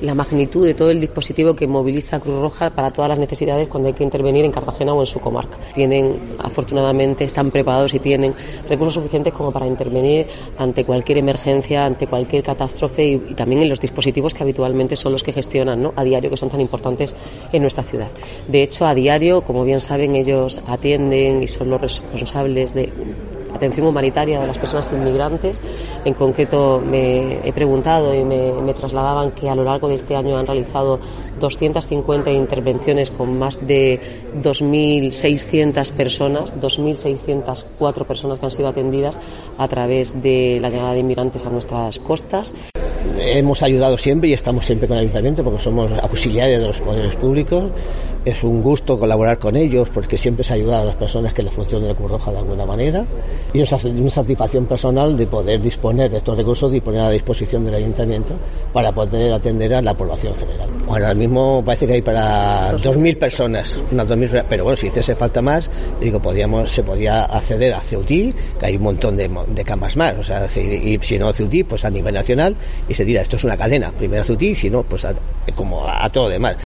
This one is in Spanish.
la magnitud de todo el dispositivo que moviliza Cruz Roja para todas las necesidades cuando hay que intervenir en Cartagena o en su comarca. Afortunadamente, están preparados y tienen recursos suficientes como para intervenir ante cualquier emergencia, ante cualquier catástrofe y también en los dispositivos que habitualmente son los que gestionan, ¿no?, a diario, que son tan importantes en nuestra ciudad. De hecho, a diario, como bien saben, ellos atienden y son los responsables de atención humanitaria de las personas inmigrantes. En concreto, me he preguntado y me trasladaban que a lo largo de este año han realizado 250 intervenciones con más de 2.600 personas, 2.604 personas que han sido atendidas a través de la llegada de inmigrantes a nuestras costas. Hemos ayudado siempre y estamos siempre con el Ayuntamiento porque somos auxiliares de los poderes públicos. Es un gusto colaborar con ellos porque siempre se ayuda a las personas que les funciona la Cruz Roja de alguna manera, y es una satisfacción personal de poder disponer de estos recursos y poner a disposición del Ayuntamiento para poder atender a la población general. Bueno, ahora mismo parece que hay para 2.000 personas, unas 2.000, pero bueno, si hiciese falta más, digo, se podía acceder a Ceutí, que hay un montón de camas más, o sea, y si no Ceutí, pues a nivel nacional, y se dirá, esto es una cadena, primero Ceutí, si no, pues como a todo demás.